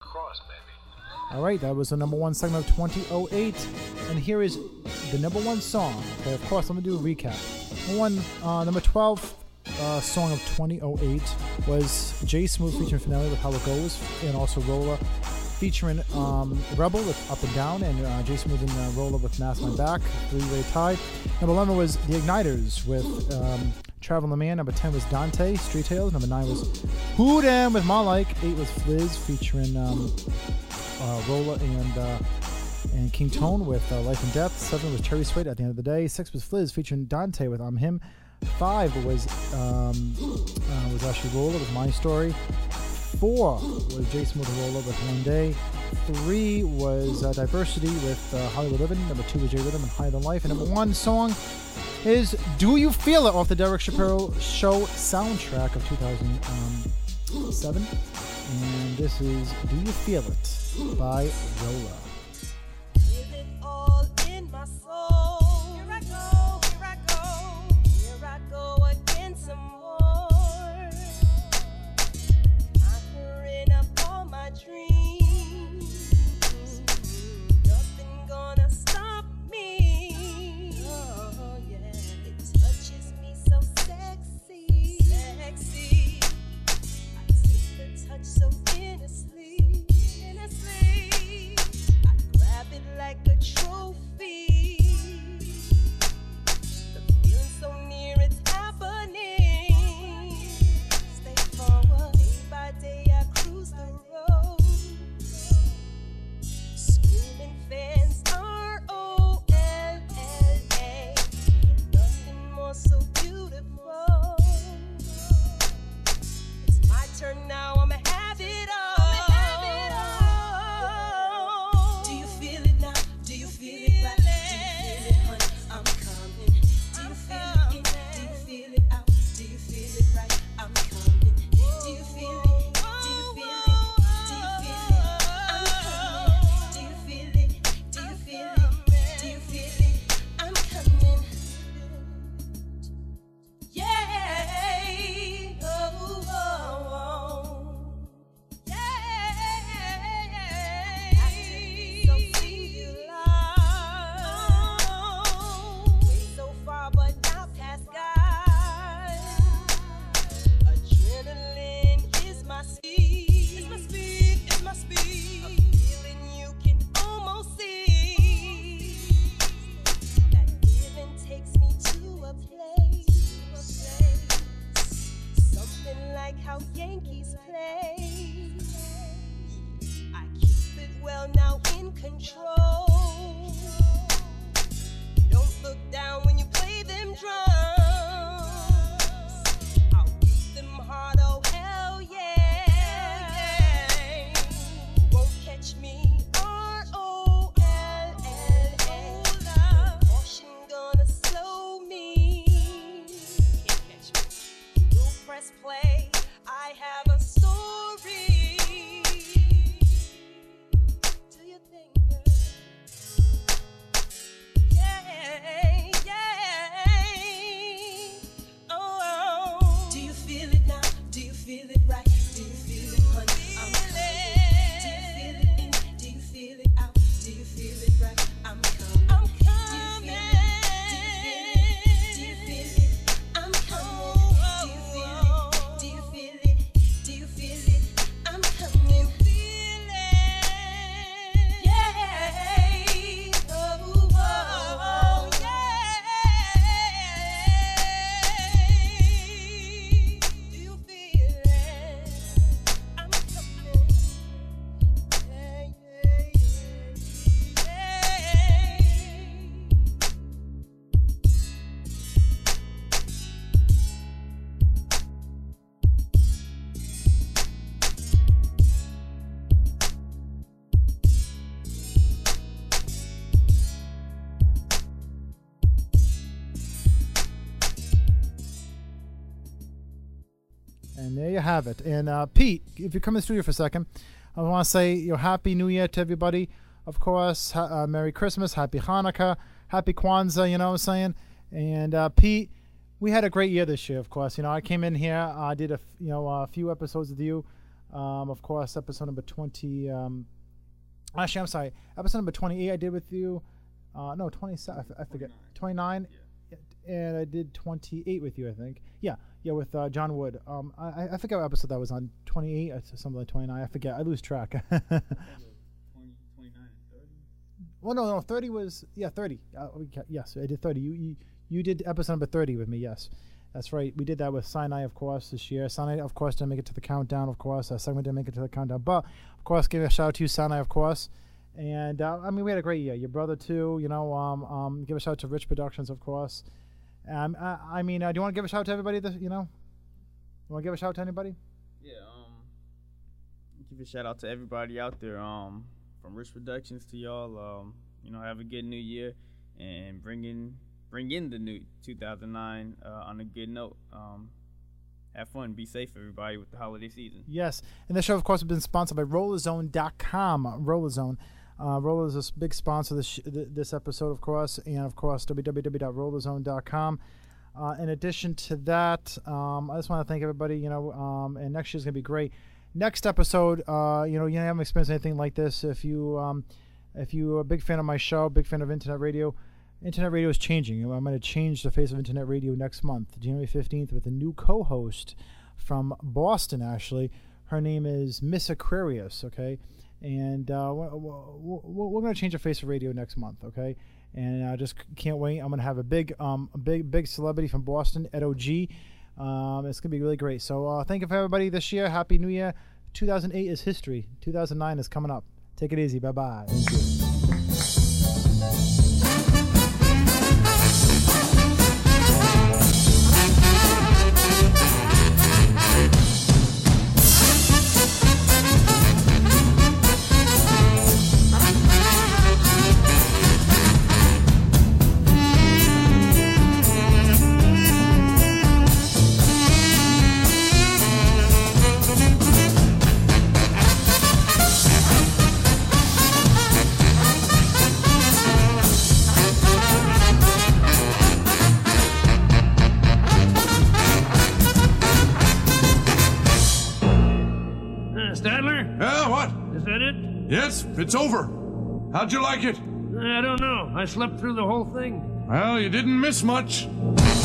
All right, that was the number one segment of 2008, and here is the number one song. Okay, of course, let me do a recap. Number 12 song of 2008 was J Smooth featuring Finale with How It Goes, and also Roller featuring Rebel with Up and Down, and J Smooth and Roller with Mask My Back, three-way tie. Number 11 was The Igniters with Traveling Man. Number 10 was Dante, Street Tales. Number 9 was Who Dem with My Like. 8 was Fliz featuring Roller and King Tone with Life and Death. 7 was Cherry Suede At the End of the Day. 6 was Fliz featuring Dante with I'm Him. 5 was actually Roller with My Story. 4 was J Smooth and Roller with One Day. 3 was Diversity with Hollywood Living. Number 2 was J Rhythm and Higher Than Life. And number 1 song is Do You Feel It off the Derek Shapiro Show soundtrack of 2007. And this is Do You Feel It by Roller. Feel it all in my soul. Here I go, here I go, here I go again some more. Conquering up all my dreams. Nothing gonna stop me. Oh yeah, it touches me so sexy, sexy. I take the touch so innocently, innocently. I grab it like a trophy. The feeling so near, it's happening. Stay forward, day by day I cruise the road. Screaming fans ROLLA. Nothing more so beautiful. It's my turn now, I'ma have it all. Do you feel it now? Do you feel it right? Do you feel it, honey? I'm coming. Do you feel it in? Do you feel it out? Do you feel it right? I'm coming. Do you feel it? Do you feel it? Do you feel it? I'm coming. Do you feel it? Do you feel it? Do you feel it? I'm coming. Yeah. Oh, oh, oh. Yeah. So singular. Oh. Way so far, but now past God. Adrenaline is my speed. It's my speed. It's my speed. A feeling you can almost see. That feeling takes me to a place. Something like how Yankees play. I keep it well now in control. Don't look down when you play them drums. I'll beat them hard, oh hell yeah. Won't catch me, ROLLA. Caution gonna slow me. Can't catch me. We'll press play. I have a story. Do you think, girl? Yeah, yeah. Oh. Do you feel it now? Do you feel it right? Do you feel it, honey? I'm coming. Do you feel it in? Do you feel it out? Do you feel it right? I'm coming. I'm coming. Do you feel it? I'm coming. Do you feel it? Do you feel it? Do you feel it? I'm coming. Feel it? Yeah. Oh, oh, yeah. Do you feel it? I'm coming. Yeah, yeah, And there you have it. And Pete, if you come in the studio for a second, I want to say Happy New Year to everybody. Of course, Merry Christmas, Happy Hanukkah, Happy Kwanzaa, you know what I'm saying? And Pete, we had a great year this year, of course. I came in here, I did a few episodes with you. Of course, episode number 20. Actually, I'm sorry. Episode number 28 I did with you. No, 27. I forget. 29. Yeah. And I did 28 with you, I think. Yeah, with John Wood. I forget what episode that was on. 28 or something like 29. I forget. I lose track. 20, 29 and 30. Well, no, 30 was 30. Yes, I did 30. You did episode number 30 with me. Yes, that's right. We did that with Sinai, of course, this year. Sinai, of course, didn't make it to the countdown. Of course, segment didn't make it to the countdown. But of course, give a shout out to you, Sinai, of course. And I mean, we had a great year. Your brother too. You know, give a shout out to Rich Productions, of course. I mean, do you want to give a shout out to everybody? You want to give a shout out to anybody? Yeah. Give a shout out to everybody out there. From Rich Productions to y'all. You know, have a good new year and bring in the new 2009 on a good note. Have fun, be safe, everybody, with the holiday season. Yes, and the show, of course, has been sponsored by RollerZone.com. RollerZone. Roller is a big sponsor of this episode, of course, and of course www.rollerzone.com. In addition to that, I just want to thank everybody. And next year's gonna be great. Next episode, you haven't experienced anything like this. If you are a big fan of my show, big fan of internet radio. Internet radio is changing. I'm going to change the face of internet radio next month, January 15th, with a new co-host from Boston, actually. Her name is Miss Aquarius, okay? And we're going to change the face of radio next month, okay? And I just can't wait. I'm going to have a big celebrity from Boston, Ed O.G. It's going to be really great. So thank you for everybody this year. Happy New Year. 2008 is history. 2009 is coming up. Take it easy. Bye-bye. Thank you. Yes, it's over. How'd you like it? I don't know. I slept through the whole thing. Well, you didn't miss much.